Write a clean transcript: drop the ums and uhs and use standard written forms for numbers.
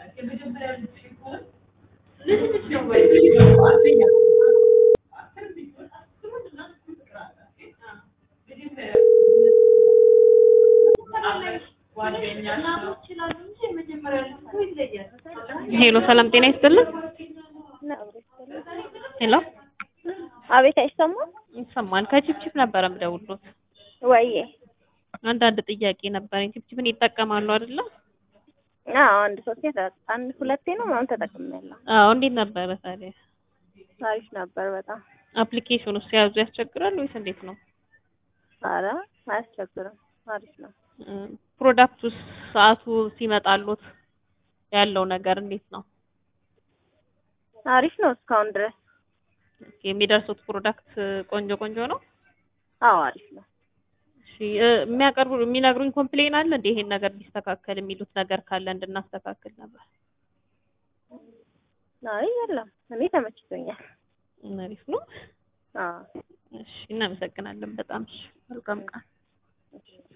ሄሎ ሰላም ጤና ይስጥልን። ሄሎ አቤት አይሰማም? ይሰማል። ከቺፕቺፕ ነበር የምደውልሎት። ወይዬ አንዳንድ ጥያቄ ነበረኝ። ቺፕቺፕን ይጠቀማሉ አይደለ? አዎ አንድ ሁለቴ ነው ምናምን ተጠቅሜያለሁ። አዎ እንዴት ነበረ ታዲያ? አሪፍ ነበር በጣም። አፕሊኬሽኑ ሲያዙ ያስቸግራል ወይስ እንዴት ነው? ኧረ አያስቸግርም፣ አሪፍ ነው። ፕሮዳክቱ ሰዓቱ ሲመጣሉት ያለው ነገር እንዴት ነው? አሪፍ ነው እስካሁን ድረስ። የሚደርሱት ፕሮዳክት ቆንጆ ነው? አዎ አሪፍ ነው። እሺ የሚነግሩኝ ኮምፕሌን አለ እንዴ? ይሄን ነገር ቢስተካከል የሚሉት ነገር ካለ እንድናስተካክል ነበር። አይ የለም፣ እኔ ተመችቶኛል። አሪፍ ነው። አዎ እሺ እናመሰግናለን በጣም። መልካም ቀን።